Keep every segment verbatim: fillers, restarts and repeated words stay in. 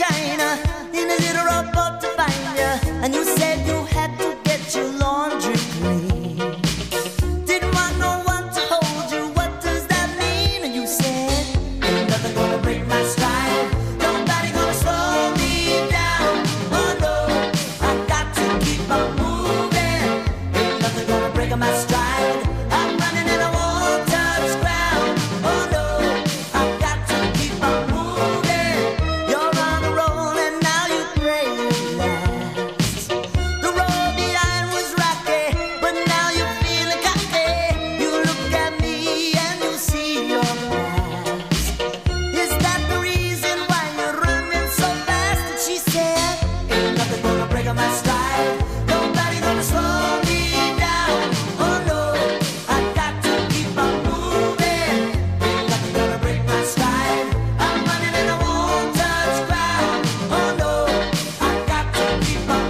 China in a little rowboat to find you, and you said you had to get your laundry clean. Didn't want no one to hold you, what does that mean? And you said, ain't nothing gonna break my stride, nobody gonna slow me down. Oh no, I got to keep on moving, ain't nothing gonna break my stride. I'm running and I won't touch ground. Oh no, I got to keep on moving. You're on a roll and now you pray it lasts. The road behind was rocky, but now you're feeling cocky. You look at me and you see your past. Is that the reason why you're running so fast? And she said, ain't nothing gonna break my stride, nobody gonna slow me down. Oh no, I got to keep on moving, ain't nothing gonna break my stride. I'm running and I won't touch ground. Oh no, I got to keep on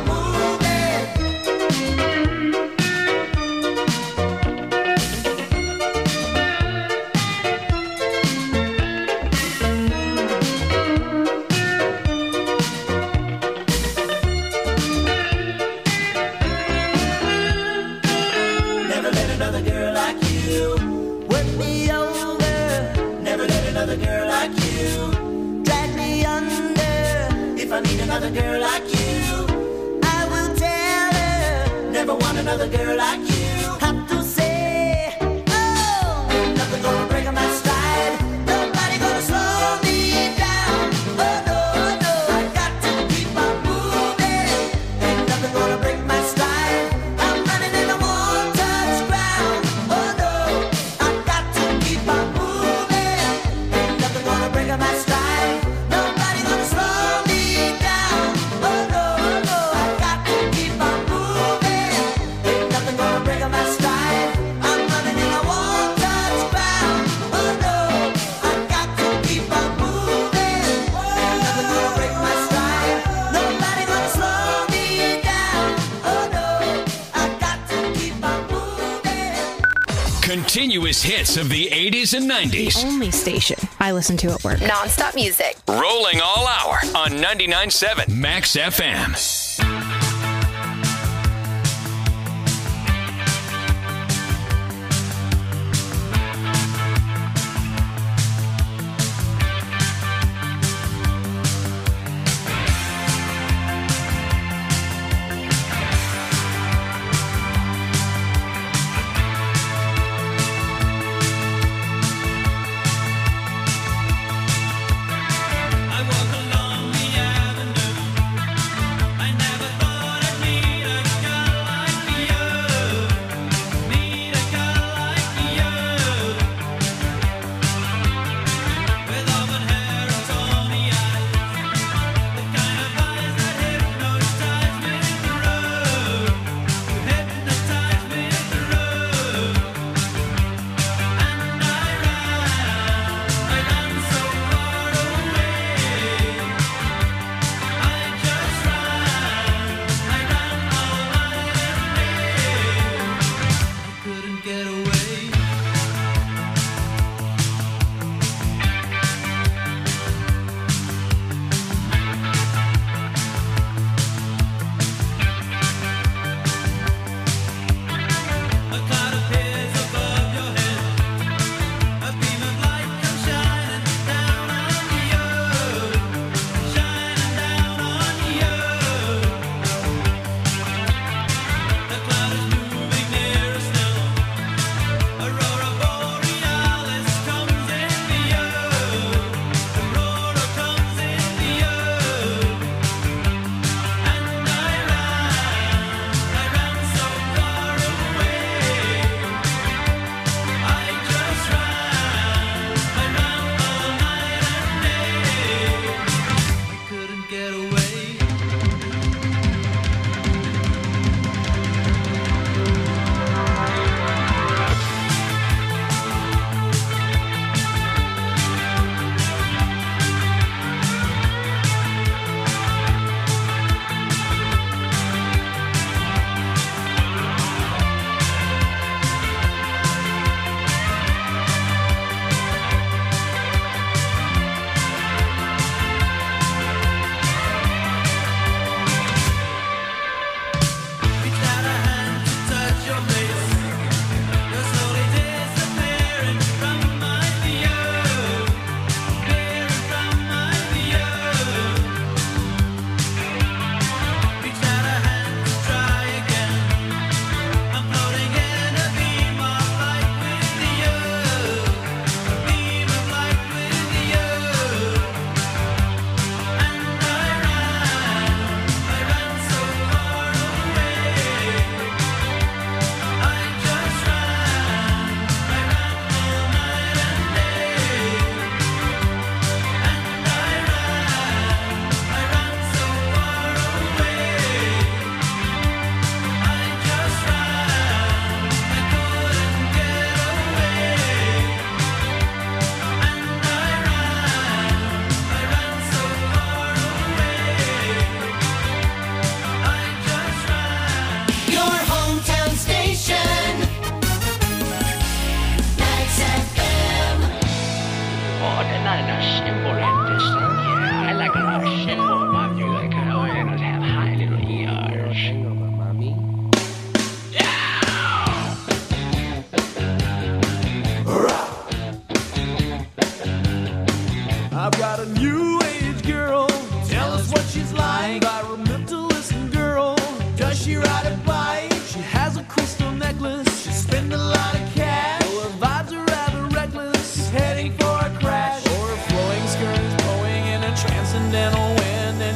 Never let another girl like you work me over. Never let another girl like you drag me under. If I need another girl like you, I will tell her. Never want another girl like you. Have to say, oh, ain't nothing gonna break my stride, nobody gonna slow me down. Oh no, no, I got to keep on moving, ain't nothing gonna break my stride. I'm running and I won't touch ground. Oh no, I got to keep on moving, ain't nothing gonna break my stride, nobody gonna slow me down. Oh no, no, I got to keep on moving, ain't nothing gonna break my stride. I'm running and I won't touch ground. Oh no, I got to keep on moving, ain't nothing gonna break my stride, nobody gonna slow me down. Oh no, I got to keep on moving. Continuous hits of the eighties and nineties. Only station I listen to at work. Non-stop music. Rolling all hour on ninety-nine point seven Max F M. I walk along the avenue. I never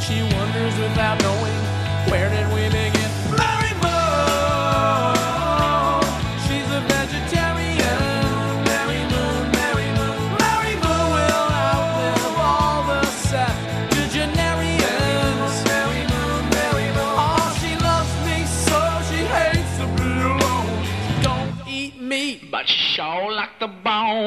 and she wonders without knowing, where did we begin? Mary Moon, she's a vegetarian. Mary Moon, Mary Moon, Mary Moon will outlive all the septuagenarians. Mary Moon, Mary Moon, oh, she loves me so she hates to be alone. She don't eat meat, but she sure like the bone.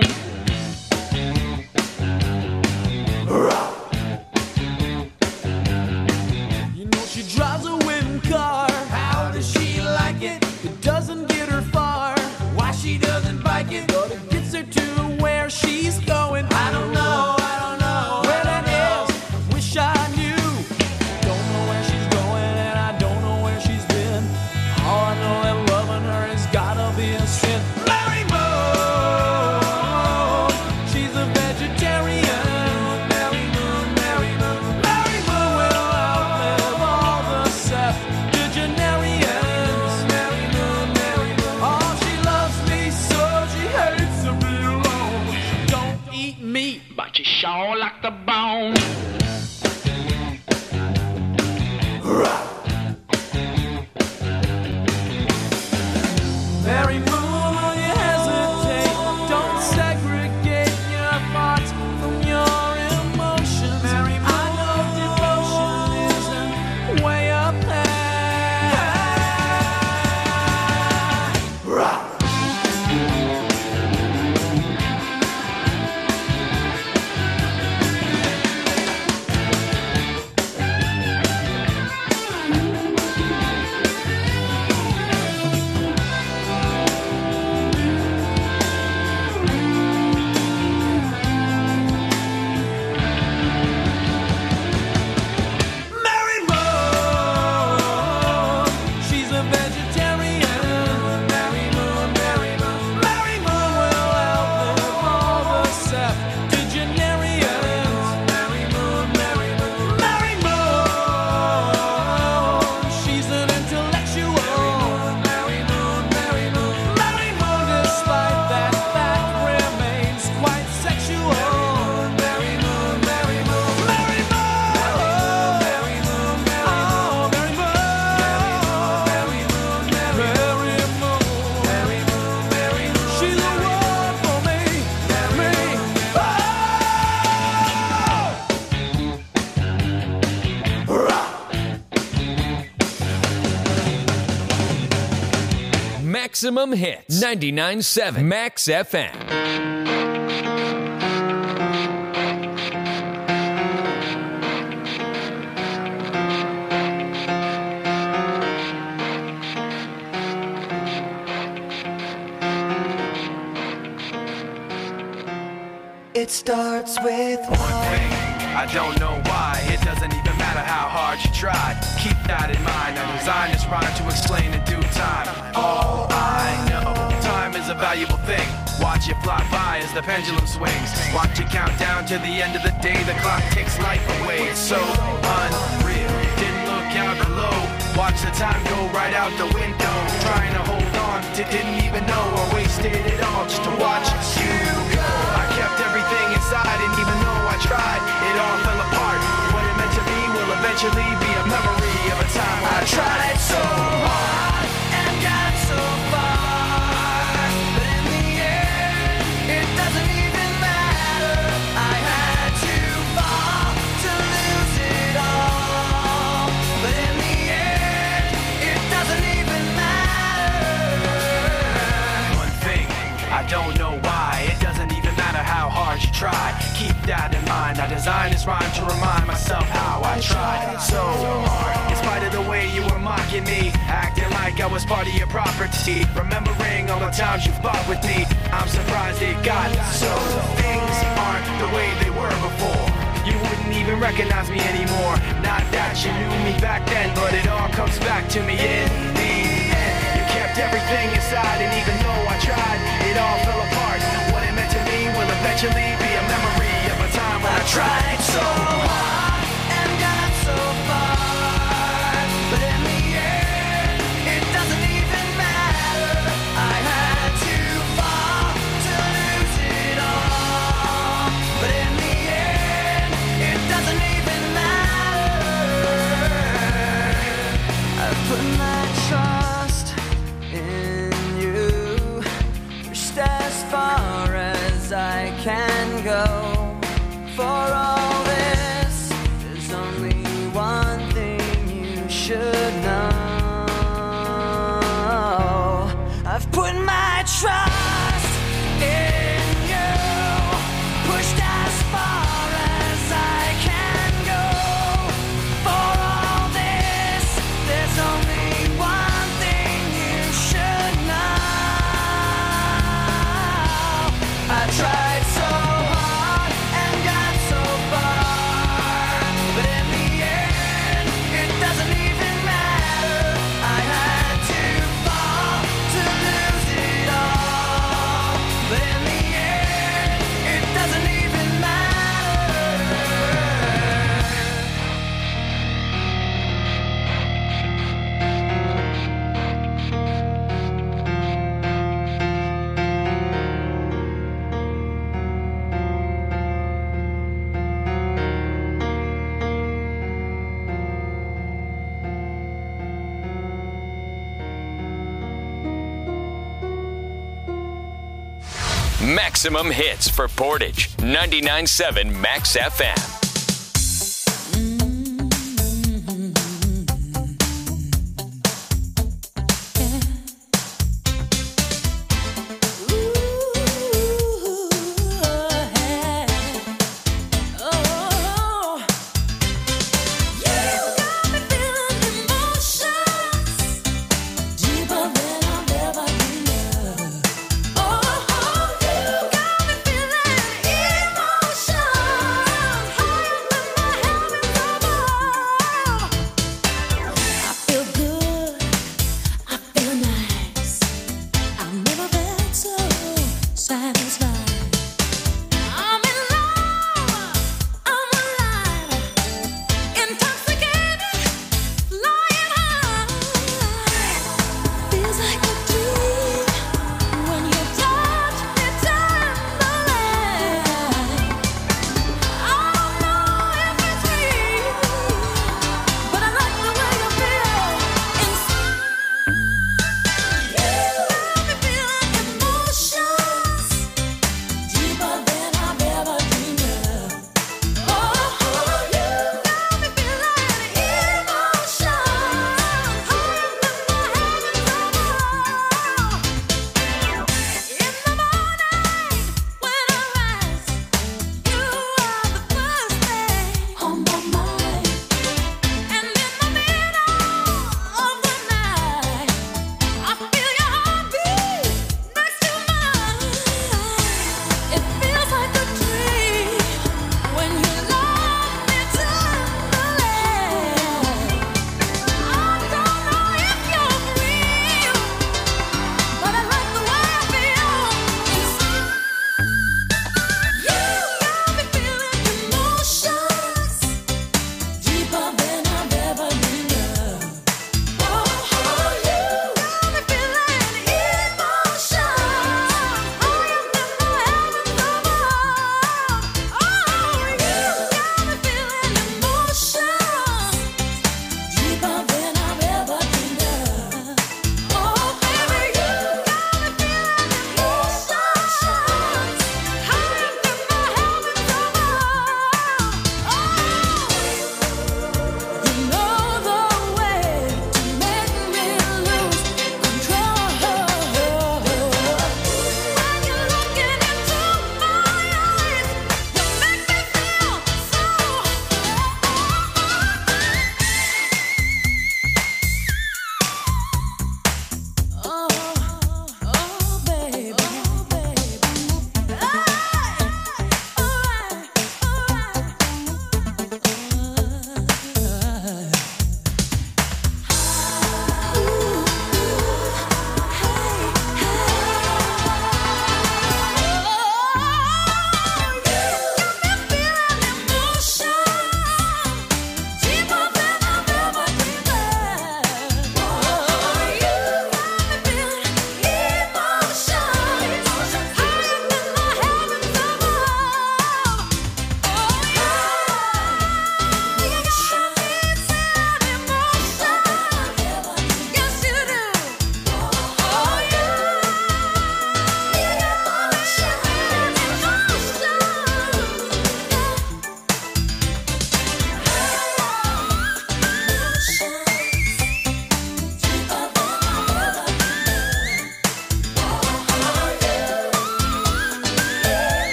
You know she drives a wooden car. How does she like it? It doesn't get her far. Why she doesn't bike it? But it gets her to where she's going. I don't know, I don't know where that is. I wish I knew. Don't know where she's going and I don't know where she's been. All I know that loving her has gotta be a sin. Mary Moon, she's a vegetarian. Mary Moon, Mary Moon, Mary Moon will outlive all the septuagenarians. Mary Moon, Mary Moon, oh, she loves me so she hates to be alone. She don't eat meat, but she sure like the bone. Mary Moon, will you hesitate? Don't segregate your thoughts from your emotions. Mary Moon, I know devotion isn't way up there. Mary Moon, she's a vegetarian. Mary Moon, Mary Moon, Mary Moon will outlive all the septuagenarians. Mary Moon, Mary Moon, Mary Moon, she's an intellectual. Mary Moon, Mary Moon, Mary Moon, despite that fact remains quite sexual. Mary Moon, Mary Moon, Mary Moon, Mary Moon, Mary Moon, oh, Mary Moon, Mary Moon, Mary Moon, Mary Moon, Mary Moon, she's the one for me, me, oh. Maximum Hits, ninety-nine point seven Max F M. It starts with One thing, I don't know why. It doesn't even matter how hard you try. Keep that in mind. I designed this rhyme to explain in due time. All I know, time is a valuable thing. Watch it fly by as the pendulum swings. Watch it count down to the end of the day. The clock takes life away. It's so unreal. Didn't look out below. Watch the time go right out the window. Trying to hold on to didn't even know or wasted it all just to watch you go. I kept everything inside and even though I tried, it all fell apart. What it meant to be will eventually be a memory of a time when I tried so hard and got so far. But in the end, it doesn't even matter. I had to fall to lose it all. But in the end, it doesn't even matter. One thing, I don't know why. It doesn't even matter how hard you try. Keep that in mind. I designed this rhyme to remind myself how I tried so hard. In spite of the way you were mocking me, acting like I was part of your property. Remembering all the times you fought with me, I'm surprised it got so. Things aren't the way they were before. You wouldn't even recognize me anymore. Not that you knew me back then, but it all comes back to me in the end. You kept everything inside, and even though I tried, it all fell apart. What it meant to me will eventually be a memory of a time when I tried so hard and got so far. But in the end, it doesn't even matter. I had to fall to lose it all. But in the end, it doesn't even matter. For all this, there's only one thing you should know. I've put my trust in you, pushed as far as I can go. For all this, there's only one thing you should know. I tried so hard and got so far, but in the end, it doesn't even matter. I had to fall to lose it all, but in the end, it doesn't even matter. Maximum hits for Portage. ninety-nine point seven Max F M. Oh, you got me feeling emotions.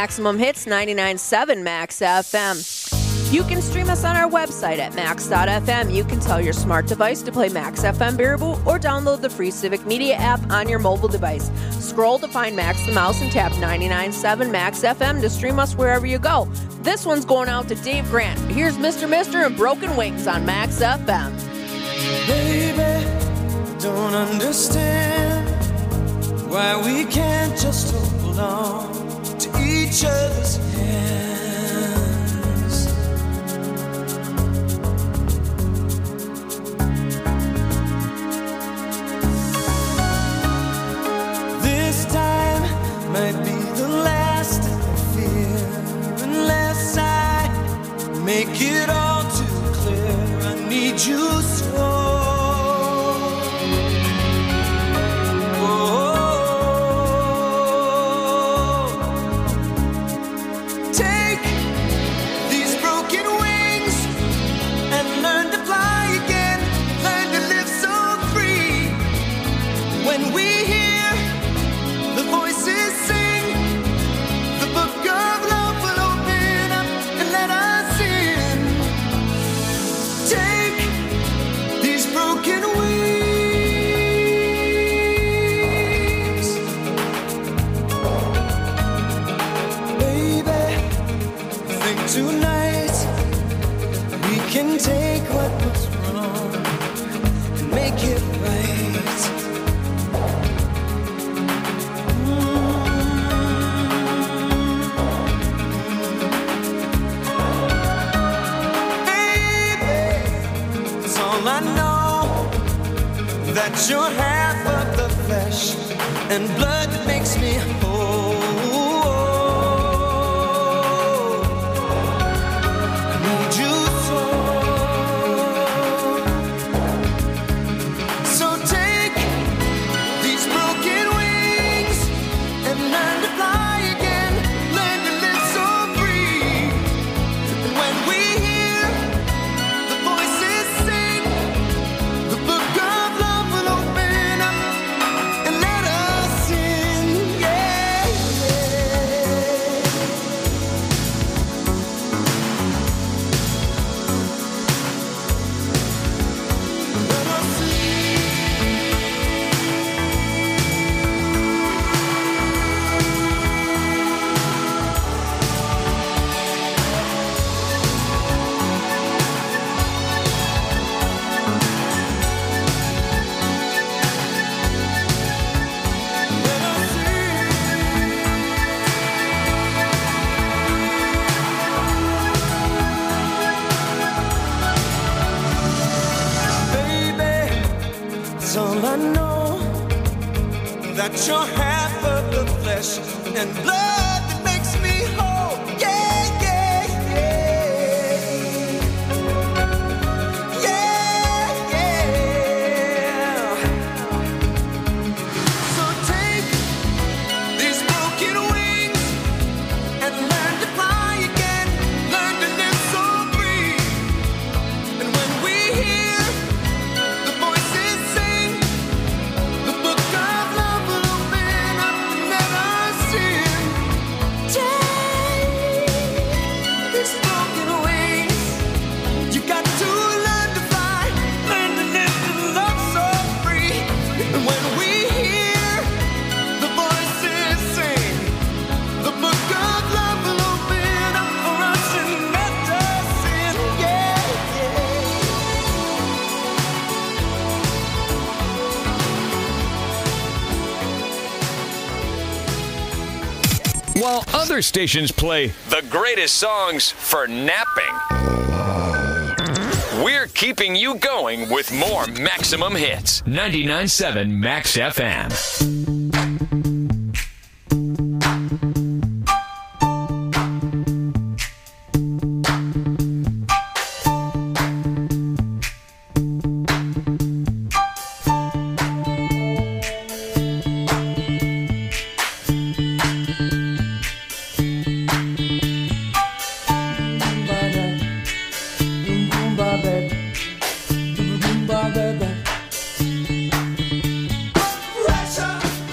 Maximum Hits ninety-nine point seven Max F M. You can stream us on our website at max dot f m. You can tell your smart device to play Max F M Baraboo or download the free Civic Media app on your mobile device. Scroll to find Max the Mouse and tap ninety-nine point seven Max F M to stream us wherever you go. This one's going out to Dave Grant. Here's Mister Mister and Broken Wings on Max F M. Baby, don't understand why we can't just hold on to each other's hands. This time might be the last I fear, unless I make it all too clear. I need you so. Take what was wrong and make it right. Mm-hmm. Baby, it's all I know, that you're half of the flesh and blood that makes me whole. That you're half of the flesh and blood that makes me whole. Yeah, yeah, yeah. Yeah, yeah. So take these broken wings and learn to fly again. Learn to live so free. And when we hear the voices sing the book of love, While other stations play the greatest songs for napping, we're keeping you going with more Maximum Hits. ninety-nine point seven Max F M. Pressure.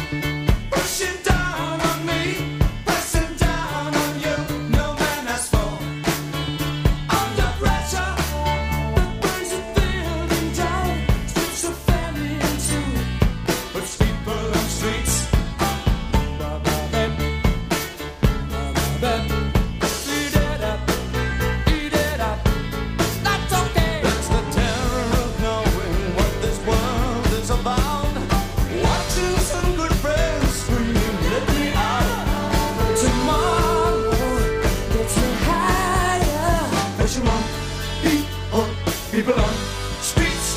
People on streets.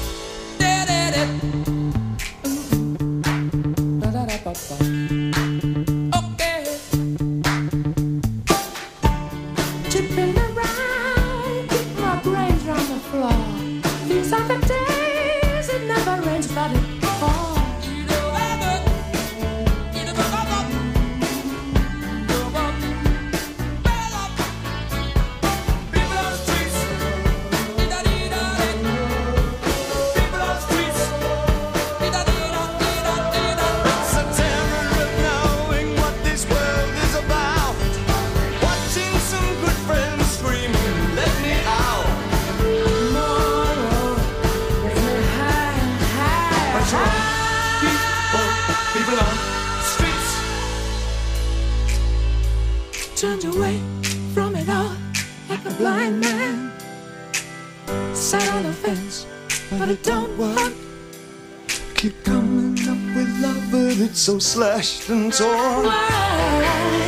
Okay. Tipping around, keep my brains on the floor. These are the days it never rains, but it falls. Turned away from it all like a blind man. Sat on the fence, but it don't work. Keep coming up with love, but it's so slashed and torn. Why?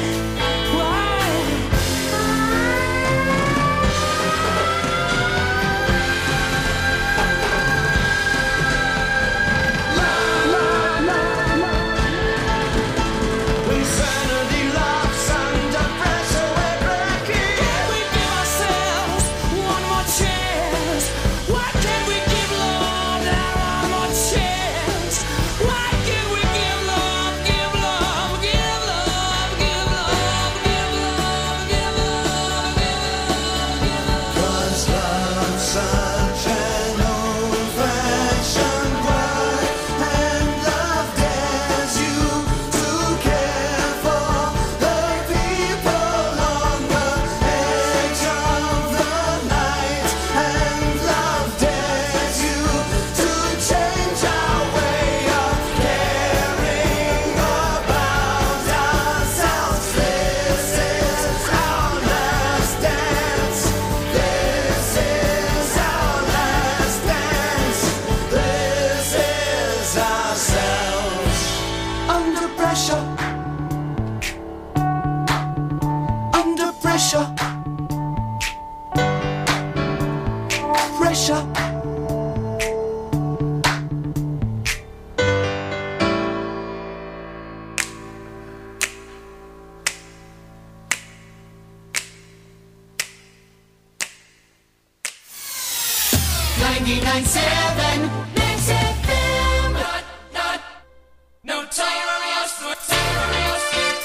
ninety-nine seven Mix F M. Not, not, notorious, notorious.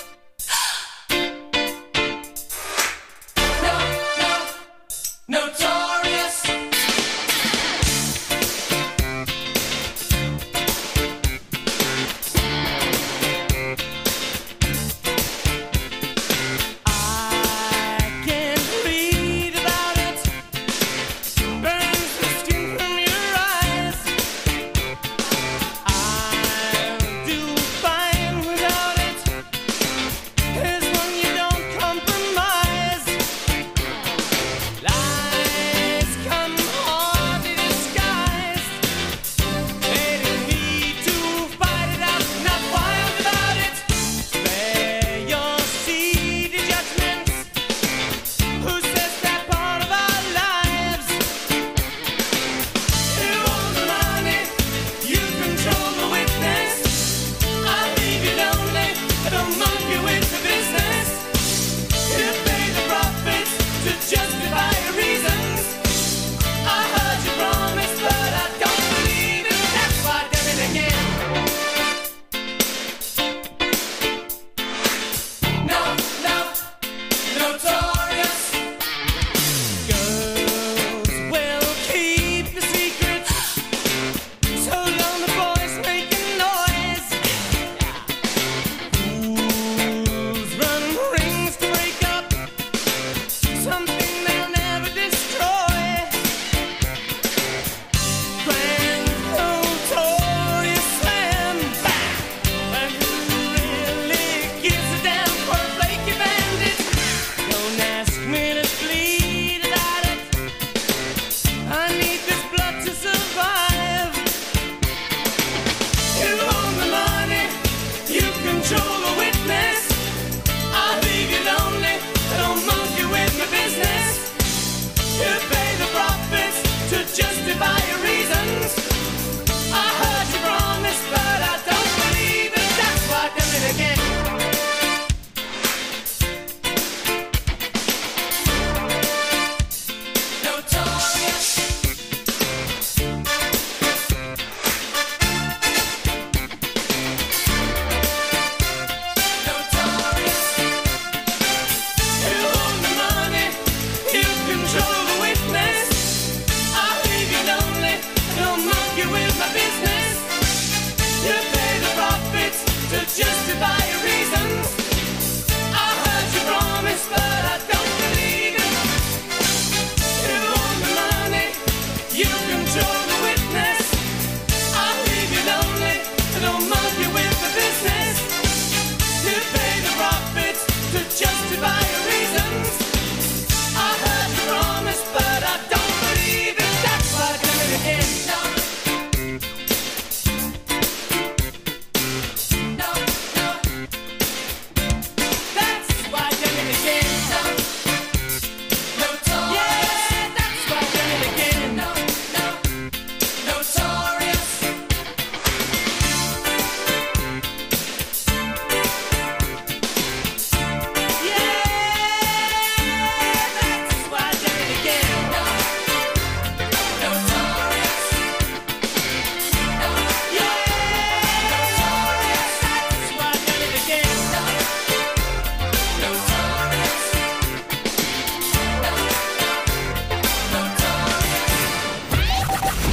No, no, notorious. I can read about it. Burns the skin from your eyes.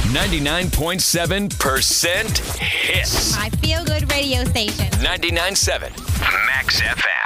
ninety-nine point seven percent hits. My feel good radio station. ninety-nine point seven Max F M.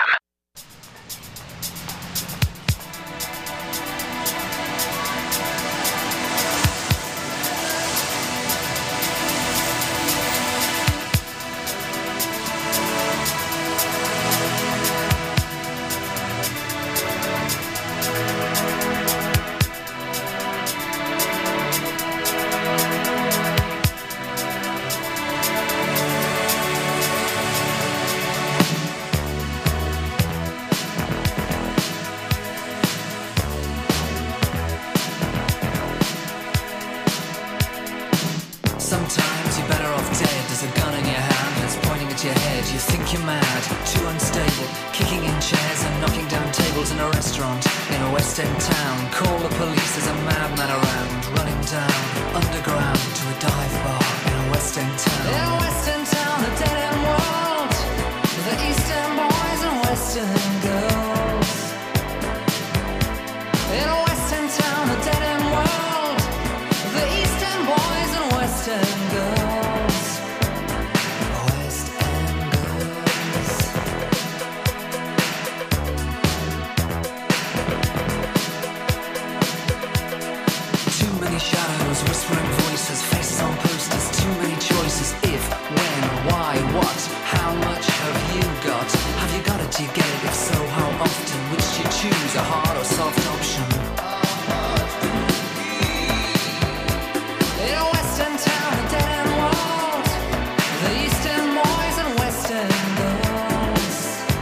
Sometimes you're better off dead. There's a gun in your hand that's pointing at your head. You think you're mad, too unstable, kicking in chairs and knocking down tables in a restaurant in a West End town. Call the police, there's a madman around, running down underground to a dive bar in a West End town. In a West End town, a dead end world, the East End boys and West End girls. In a West End town, a dead end world, the East End boys and West End girls. West End girls. Too many shadows, whispering voices, faces on posters, too many choices. If, when, why, what, how much have you got? Have you got it, do you get it? If so, how often? Which do you choose, a hard or soft option? In a West End town, a dead end world, the East End boys and West End girls.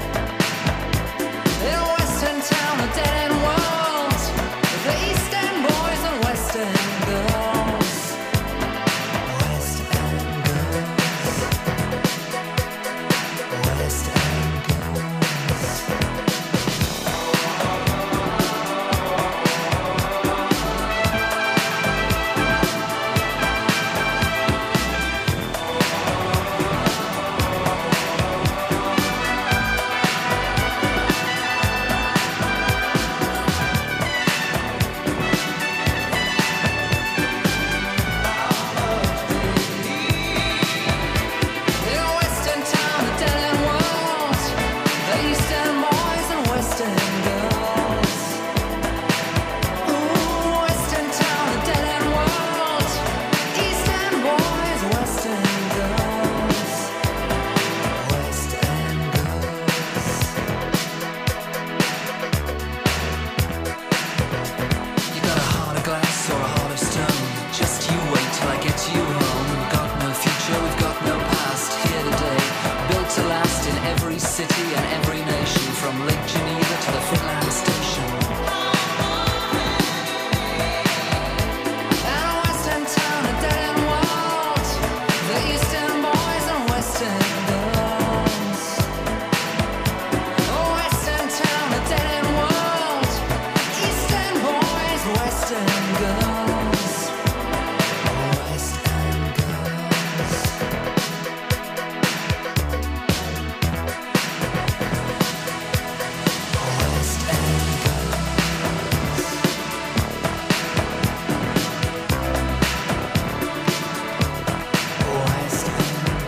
In a West End town, a dead end world, the East End boys and West End girls. West End girls. West End girls. In a West End town, a dead end world, the East End boys and West End girls. Ooh, West End town, a dead end world, East End boys, West End girls. West End girls. You got a heart of glass or a heart of stone. Just you wait till I get you home. We've got no future, we've got no past. Here today, built to last in every city and every nation, from Lake Geneva to the Finland station. And a West End town, a dead end world, the East End boys and West End girls. A West End town, a dead end world, East End boys, West End girls. West End girls. West End girls. West End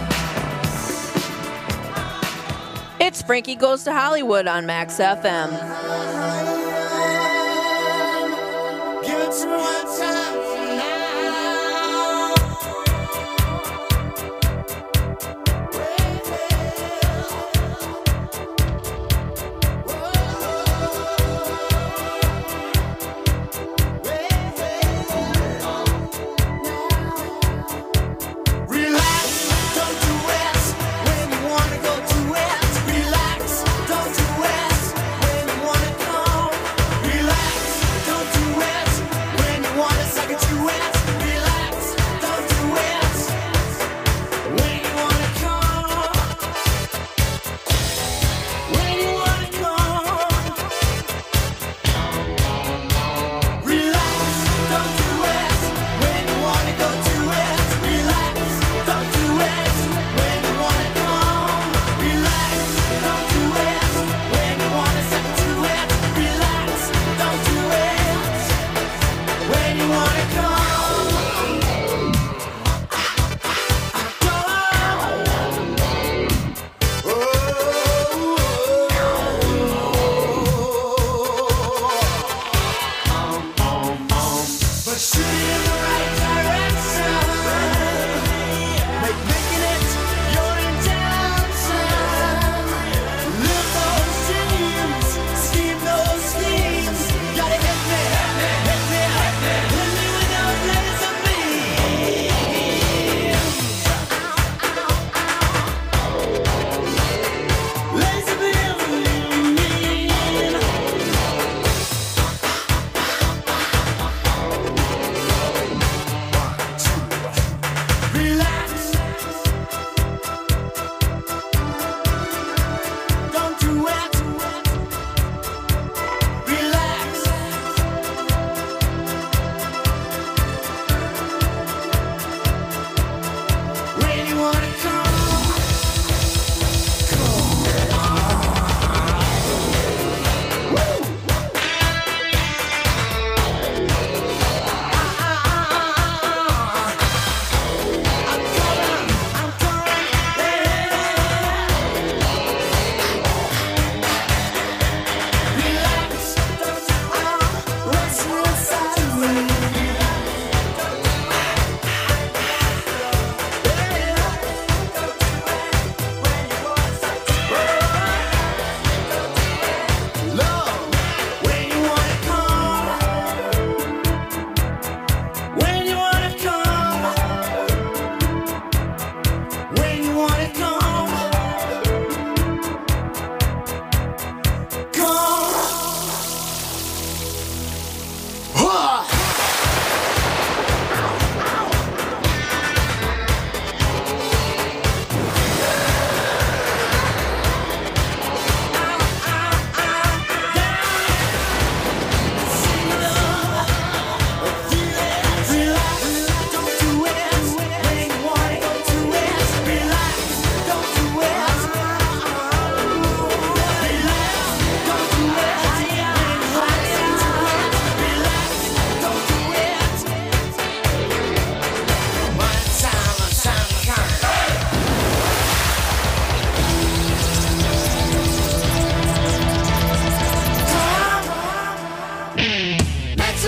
girls. It's Frankie Goes to Hollywood on Max F M. Give it to me one time now. Relax, don't do it when you wanna go to it. Relax, don't do it when you wanna come.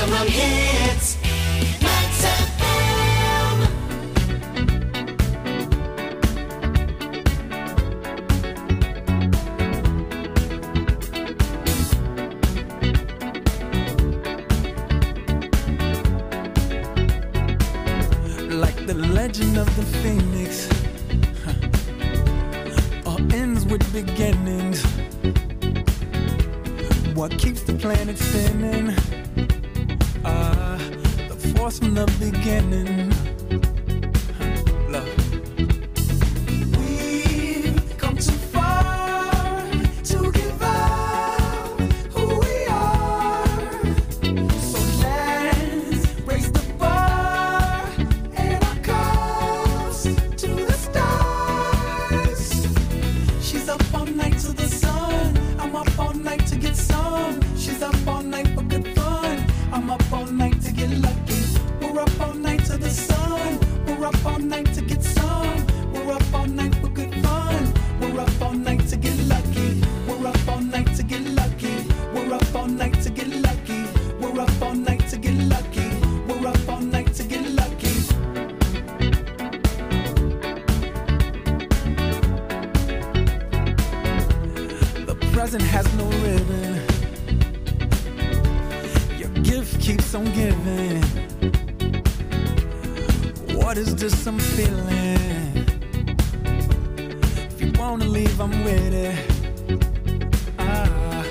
Maximum hits. Max F M. Like the legend of the phoenix, huh. All ends with beginnings. What keeps the planet spinning? Ah, uh, the force from the beginning. Huh. Love. We've come too far to give up who we are. So let's raise the bar and our cause to the stars. She's up all night to the sun. I'm up all night to get some. She's up all night for good fun. I'm up all night to get lucky. We're up all night to the sun. We're up all night to get some. We're up all night for good fun. We're up all night to get lucky. We're up all night to get lucky. We're up all night to get lucky. We're up all night to get lucky. We're up all night to get lucky. The present has no ribbon. Your gift keeps on giving. What is this I'm feeling? If you wanna leave, I'm with it. Ah.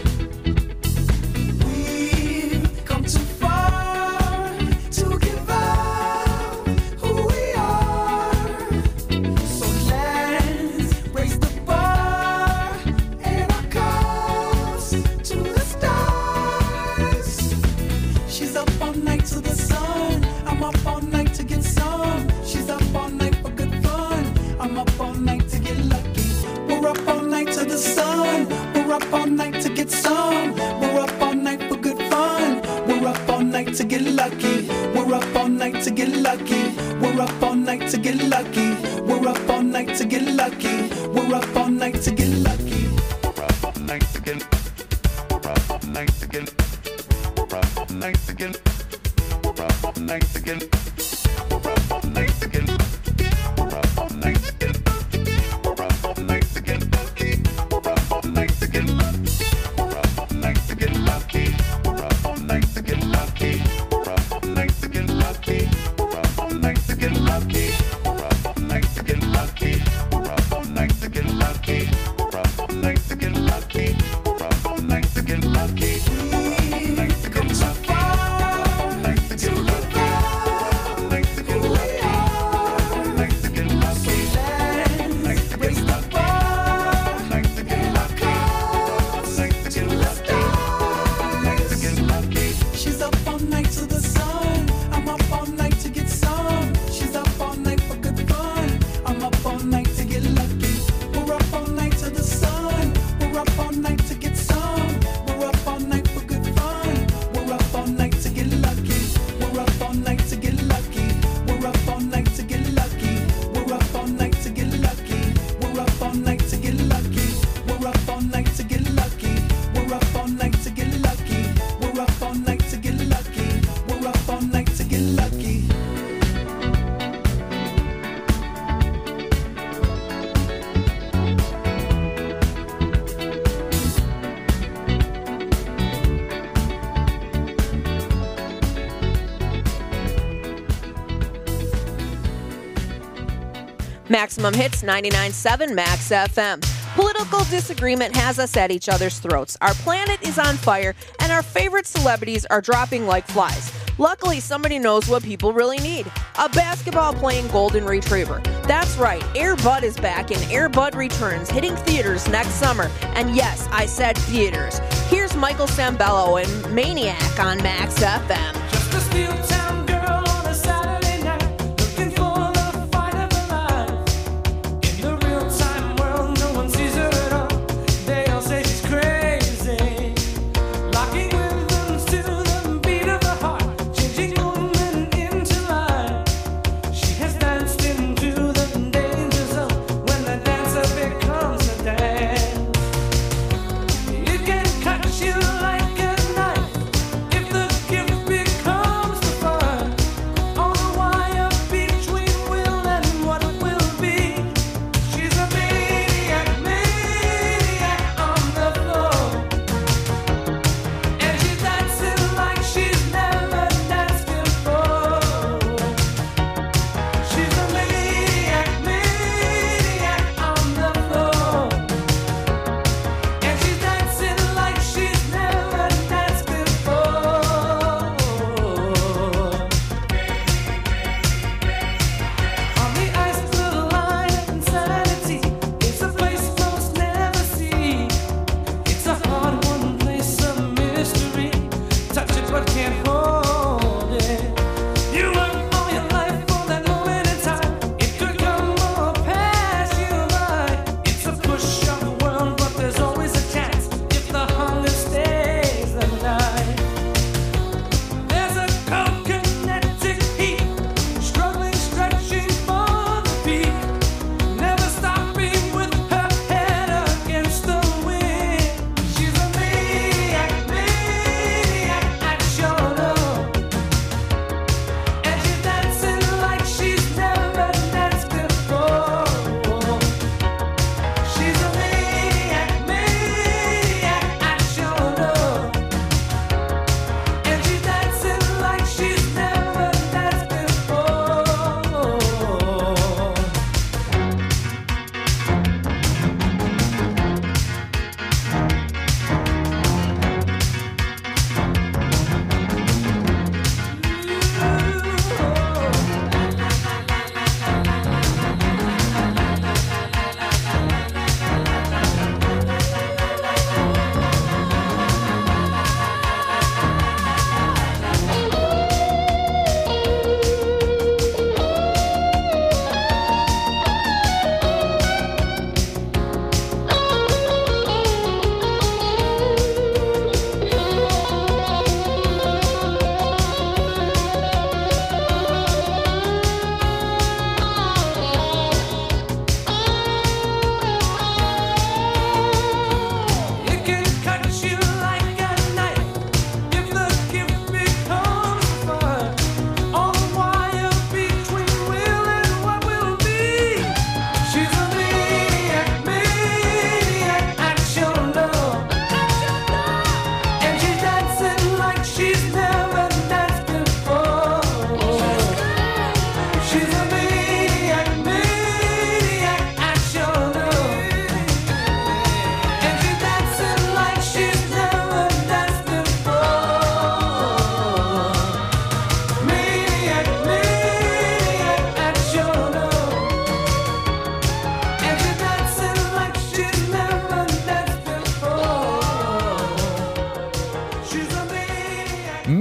We've come too far to give up who we are. So let's raise the bar and our cause to the stars. She's up all night to the sun. I'm up all night to get some. She's up all night for good fun. I'm up all night to get lucky. We're up all night to the sun. We're up all night to get some. We're up all night for good fun. We're up all night to get lucky. We're up all night to get lucky. We're up all night to get lucky. We're up all night to get lucky. We're up all night to get lucky. We're up all night to get. We're up all night to get. We're up all night to get. We're up all night to get. We're up all night to get. We're up all night to get. We're up all night to get lucky. We're up all night to get lucky. We're up all night to get lucky. We're up all night to get lucky. We're up all night to get lucky. We're up all night to get lucky. We're up all night to get lucky. We're up all night to get lucky. We're up all night to get lucky. We're up all night to get lucky. We're up all night to get lucky. Maximum Hits ninety-nine point seven Max F M. Political disagreement has us at each other's throats. Our planet is on fire, and our favorite celebrities are dropping like flies. Luckily, somebody knows what people really need. A basketball-playing golden retriever. That's right, Air Bud is back, and Air Bud returns, hitting theaters next summer. And yes, I said theaters. Here's Michael Sambello and Maniac on Max F M. Just a steel town girl on a Saturday night, looking for the fight of her life. In the real-time world, no one sees her at all. They all say she's crazy, locking rhythms to the beat of her heart, changing woman into life. She has danced into the danger zone when the dancer becomes a dance. It can cut you like a knife if the gift becomes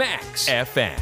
Max F M.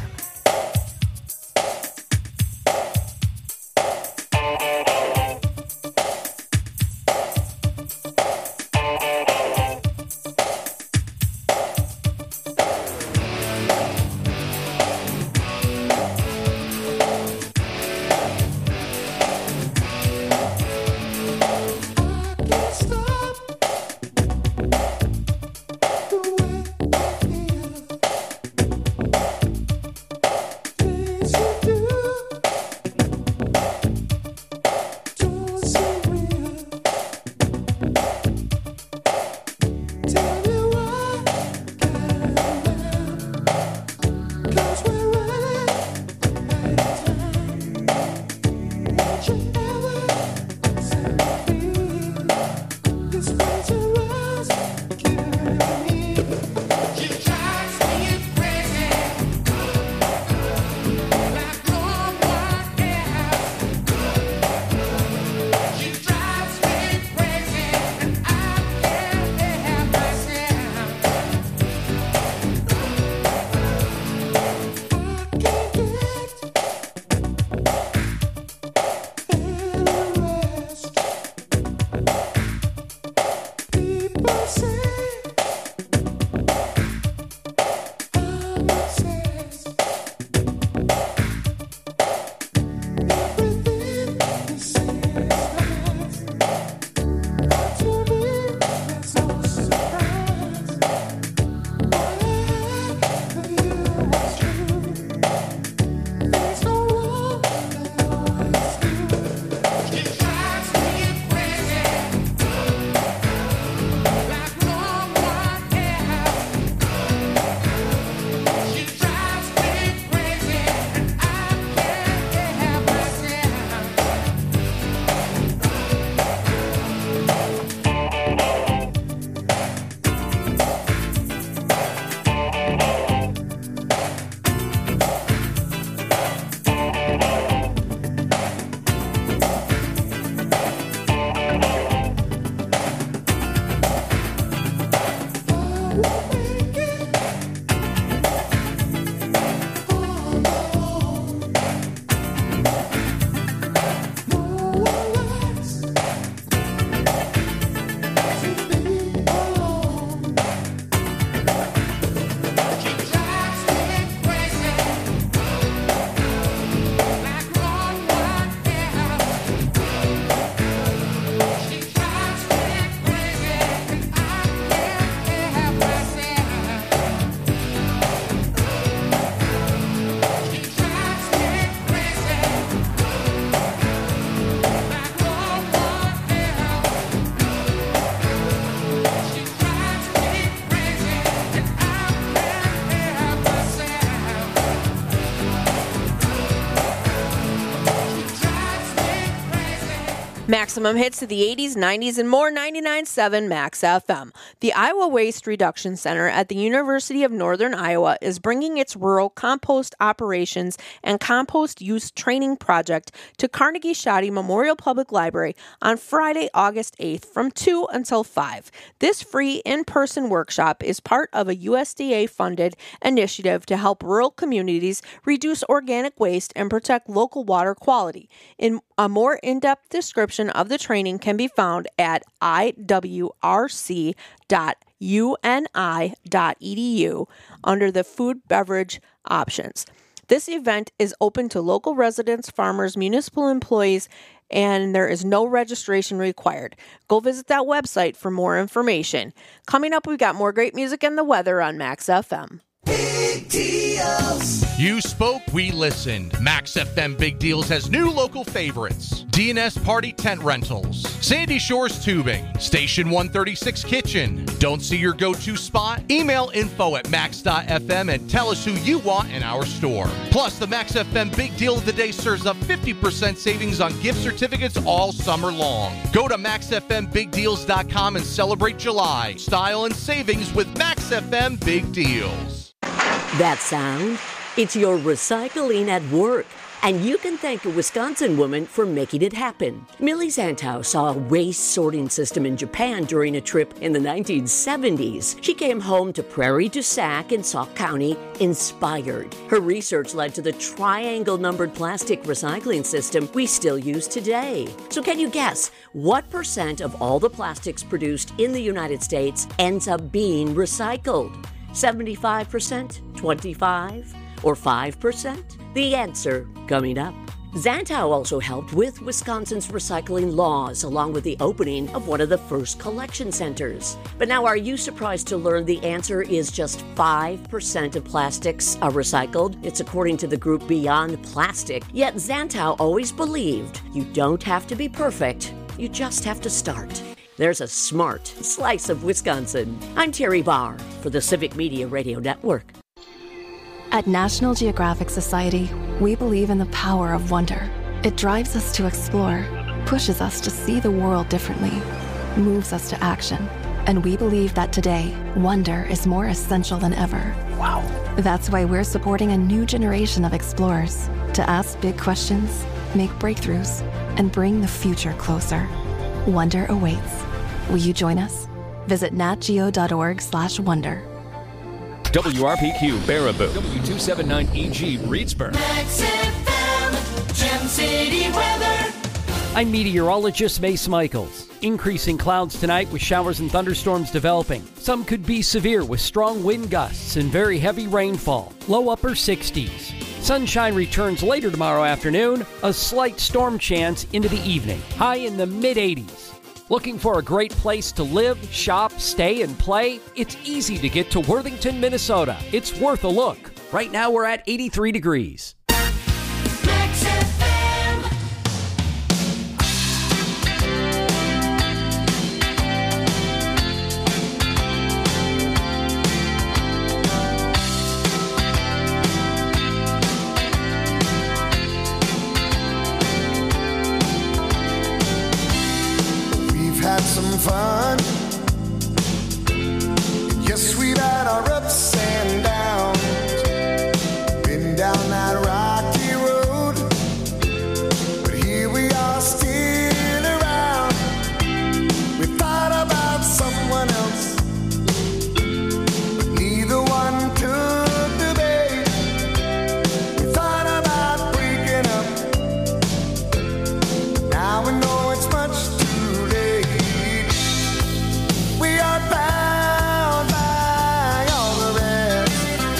Maximum hits of the eighties, nineties, and more. Ninety-nine point seven Max F M. The Iowa Waste Reduction Center at the University of Northern Iowa is bringing its rural compost operations and compost use training project to Carnegie Shoddy Memorial Public Library on Friday, August eighth from two until five. This free in-person workshop is part of a U S D A-funded initiative to help rural communities reduce organic waste and protect local water quality. In a more in-depth description of the training can be found at I W R C dot U N I dot E D U under the food beverage options. This event is open to local residents, farmers, municipal employees, and there is no registration required. Go visit that website for more information. Coming up, we've got more great music and the weather on Max F M. Big deals. You spoke, we listened. Max F M Big Deals has new local favorites. D and S Party Tent Rentals, Sandy Shores Tubing, Station one thirty-six Kitchen. Don't see your go-to spot? Email info at max dot f m and tell us who you want in our store. Plus, the Max F M Big Deal of the Day serves up fifty percent savings on gift certificates all summer long. Go to max f m big deals dot com and celebrate July. Style and savings with Max F M Big Deals. That sound? It's your recycling at work. And you can thank a Wisconsin woman for making it happen. Millie Zantow saw a waste sorting system in Japan during a trip in the nineteen seventies. She came home to Prairie du Sac in Sauk County inspired. Her research led to the triangle-numbered plastic recycling system we still use today. So can you guess what percent of all the plastics produced in the United States ends up being recycled? seventy-five percent, twenty-five, or five percent? The answer coming up. Zantow also helped with Wisconsin's recycling laws, along with the opening of one of the first collection centers. But now, are you surprised to learn the answer is just five percent of plastics are recycled? It's according to the group Beyond Plastic. Yet Zantow always believed you don't have to be perfect, you just have to start. There's a smart slice of Wisconsin. I'm Terry Barr for the Civic Media Radio Network. At National Geographic Society, we believe in the power of wonder. It drives us to explore, pushes us to see the world differently, moves us to action. And we believe that today, wonder is more essential than ever. Wow. That's why we're supporting a new generation of explorers to ask big questions, make breakthroughs, and bring the future closer. Wonder awaits. Will you join us? Visit natgeo.org slash wonder. W R P Q Baraboo, W two seventy-nine E G Reedsburg. Max F M, Gem City weather. I'm meteorologist Mace Michaels. Increasing clouds tonight with showers and thunderstorms developing. Some could be severe with strong wind gusts and very heavy rainfall. Low upper sixties. Sunshine returns later tomorrow afternoon. A slight storm chance into the evening. High in the mid eighties. Looking for a great place to live, shop, stay, and play? It's easy to get to Worthington, Minnesota. It's worth a look. Right now we're at eighty-three degrees. Max F M. Had some fun. Yes, we've had our ups and downs. Been down that rocky road, but here we are still around. We thought about someone else, but neither one took the bait. We thought about breaking up. Now we know it's much too late. We are bound by all the rest,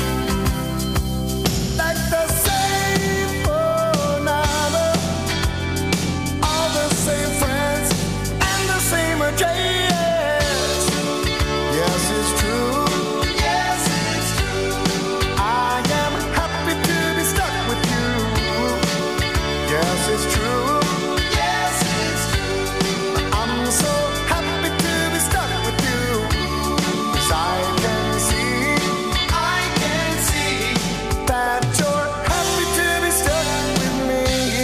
like the same phone number, all the same friends, and the same address. Yes, it's true. Yes, it's true. I am happy to be stuck with you. Yes, it's true. Yes, it's true. I'm so happy to be stuck with you. 'Cause I can see, I can see that you're happy to be stuck with me.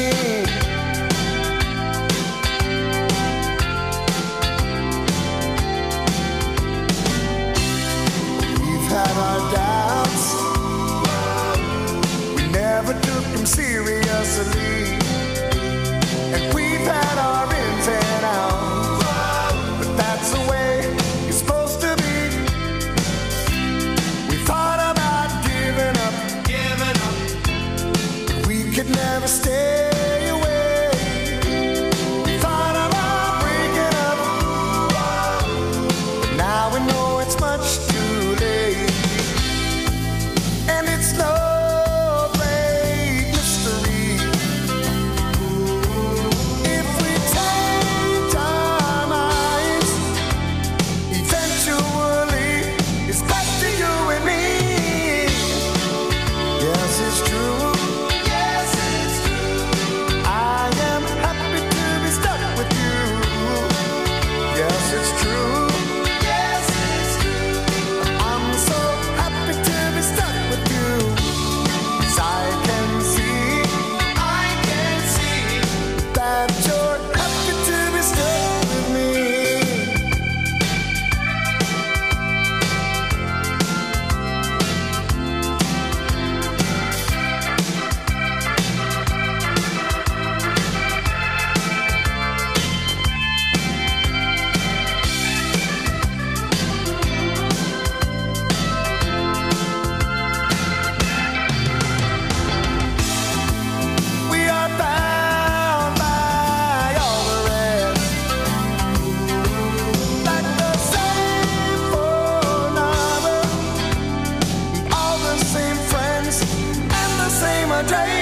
We've had our doubts, we never took them seriously, and we've had our ins and outs, but that's the way it's supposed to be. We thought about giving up, giving up, but we could never stay away. We thought about breaking up, but now we know it's much too late. And it's no great mystery. If we change our minds, eventually it's back to you and me. Yes, it's true. Yes, it's true. I am happy to be stuck with you. Yes, it's true. Yes, it's true. I'm so happy to be stuck with you. 'Cause I can see, I can see that you're happy to be stuck with me. a train.